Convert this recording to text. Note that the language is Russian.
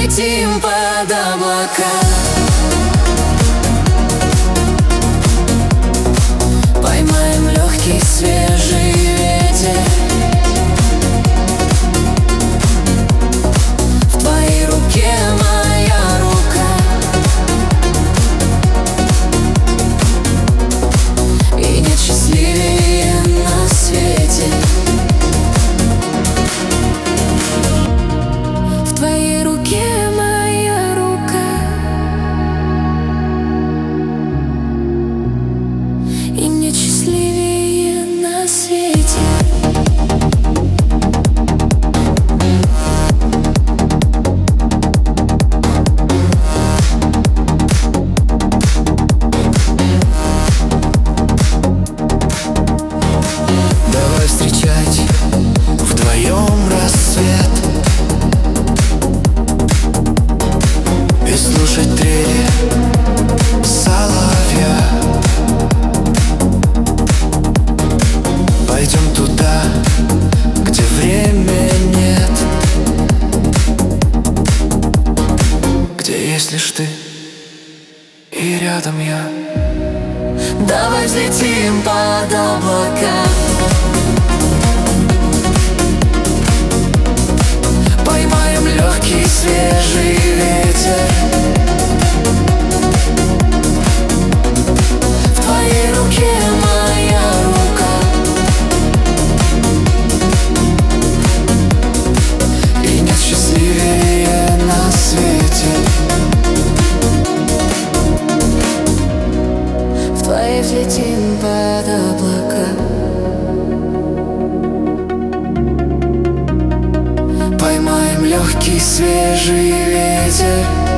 взлетим под облака. Поймаем легкий свежий ветер. В твоей руке моя рука, и нет счастливее на свете. В твоей руке моя рука, и нет счастливее на свете. Давай встречать вдвоем рассвет и слушать трели соловья. Пойдем туда, где время нет, где есть лишь ты и рядом я. Давай взлетим под облака. Поймаем легкий свежий ветер. В твоей руке моя рука, И нет счастливее на свете. в твоей взлетим под облака. Поймаем легкий свежий ветер.